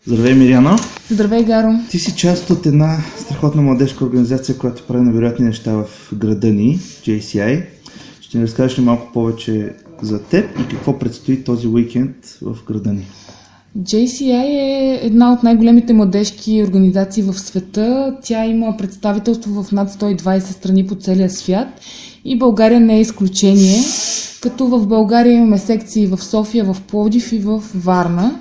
Здравей, Мириана! Здравей, Гаро! Ти си част от една страхотна младежка организация, която прави невероятни неща в града ни, JCI. Ще ни разкажеш ли малко повече за теб и какво предстои този уикенд в града ни? JCI е една от най-големите младежки организации в света. Тя има представителство в над 120 страни по целия свят и България не е изключение, като в България имаме секции в София, в Пловдив и в Варна.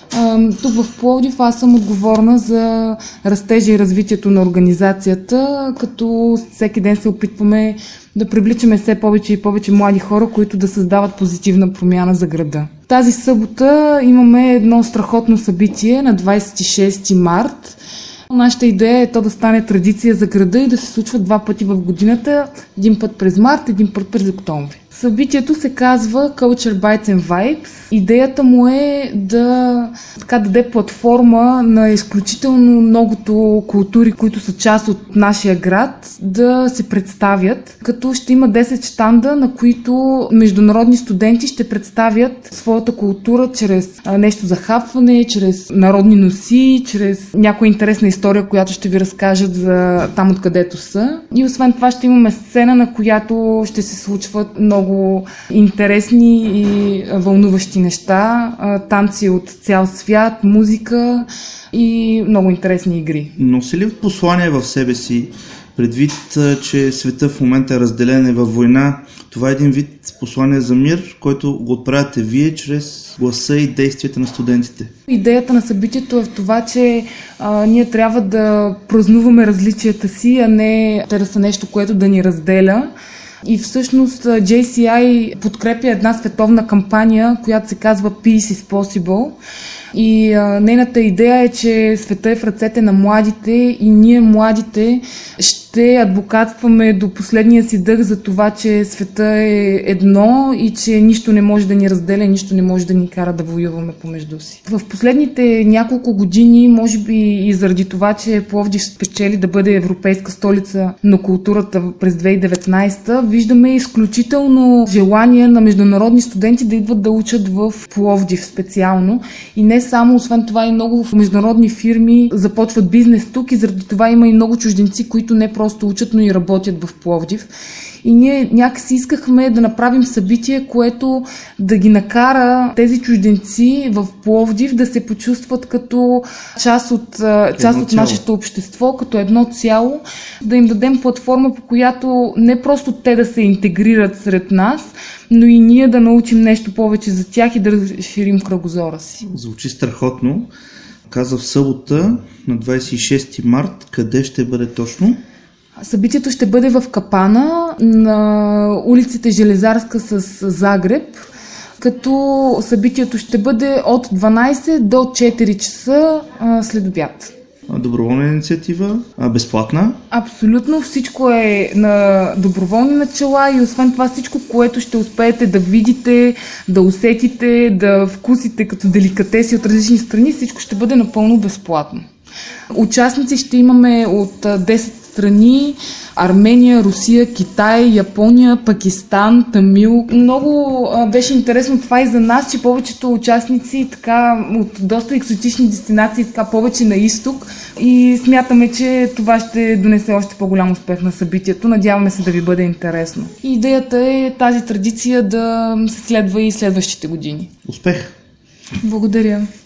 Тук в Пловдив аз съм отговорна за растежа и развитието на организацията, като всеки ден се опитваме да привличаме все повече и повече млади хора, които да създават позитивна промяна за града. Тази събота имаме едно страхотно събитие на 26 март. Нашата идея е то да стане традиция за града и да се случва 2 пъти в годината, един път през март, един път през октомври. Събитието се казва Culture Bites and Vibes. Идеята му е да даде платформа на изключително многото култури, които са част от нашия град, да се представят, като ще има 10 щанда, на които международни студенти ще представят своята култура чрез нещо за хапване, чрез народни носи, чрез някоя интересна история, която ще ви разкажат за там, откъдето са. И освен това ще имаме сцена, на която ще се случват много интересни и вълнуващи неща, танци от цял свят, музика и много интересни игри. Носи ли послание в себе си, предвид, че света в момента е разделен във война? Това е един вид послание за мир, който го отправяте вие чрез гласа и действията на студентите. Идеята на събитието е в това, че ние трябва да празнуваме различията си, а не те да са нещо, което да ни разделя. И всъщност JCI подкрепя една световна кампания, която се казва Peace is Possible. И нейната идея е, че света е в ръцете на младите и ние младите ще адвокатстваме до последния си дъх за това, че света е едно и че нищо не може да ни разделя, нищо не може да ни кара да воюваме помежду си. В последните няколко години, може би и заради това, че Пловдив спечели да бъде европейска столица на културата през 2019, виждаме изключително желание на международни студенти да идват да учат в Пловдив специално. И не само, освен това и много международни фирми започват бизнес тук и заради това има и много чужденци, които не просто учат, но и работят в Пловдив. И ние някакси искахме да направим събитие, което да ги накара тези чужденци в Пловдив да се почувстват като част от нашето общество, като едно цяло, да им дадем платформа, по която не просто те да се интегрират сред нас, но и ние да научим нещо повече за тях и да разширим кръгозора си. Звучи страхотно. Каза в събота на 26 март. Къде ще бъде точно? Събитието ще бъде в Капана, на улиците Железарска с Загреб, като събитието ще бъде от 12 до 4 часа след обяд. Доброволна инициатива, безплатна? Абсолютно, всичко е на доброволни начала и освен това всичко, което ще успеете да видите, да усетите, да вкусите като деликатеси от различни страни, всичко ще бъде напълно безплатно. Участници ще имаме от 10 страни: Армения, Русия, Китай, Япония, Пакистан, Тамил. Много беше интересно това и за нас, че повечето участници така от доста екзотични дестинации, така повече на изток, и смятаме, че това ще донесе още по-голям успех на събитието. Надяваме се да ви бъде интересно. И идеята е тази традиция да се следва и следващите години. Успех! Благодаря!